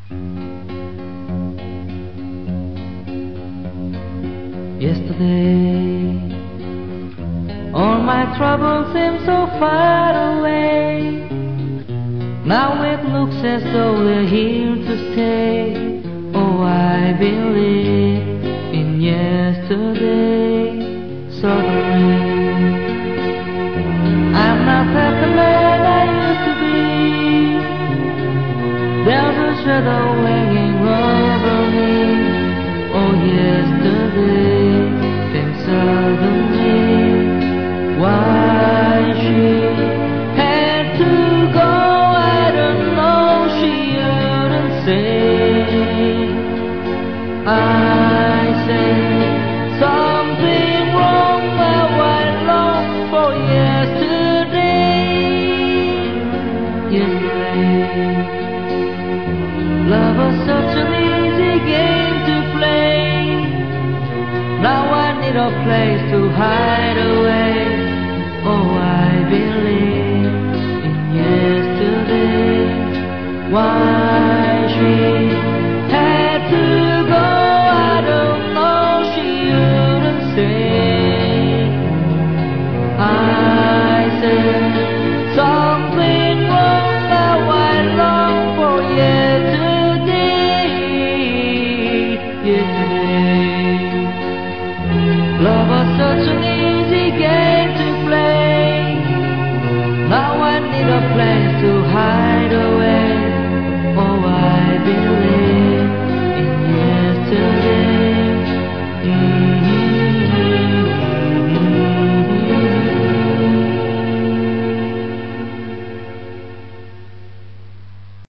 Yesterday, all my troubles seem so far away. Now it looks as though we're here to stay. Oh, I believe in yesterday. Suddenly, I'm not half the man I used to be. There's a shadow hanging over me. Oh, yesterday came suddenly. Why she had to go, I don't know. She wouldn't say. I said something wrong, now I long for yesterday. Yesterday, love was such an easy game to play. Now I need a place to hide away. Oh, I believe in yesterday. Why she had to go, I don't know. She wouldn't say. I said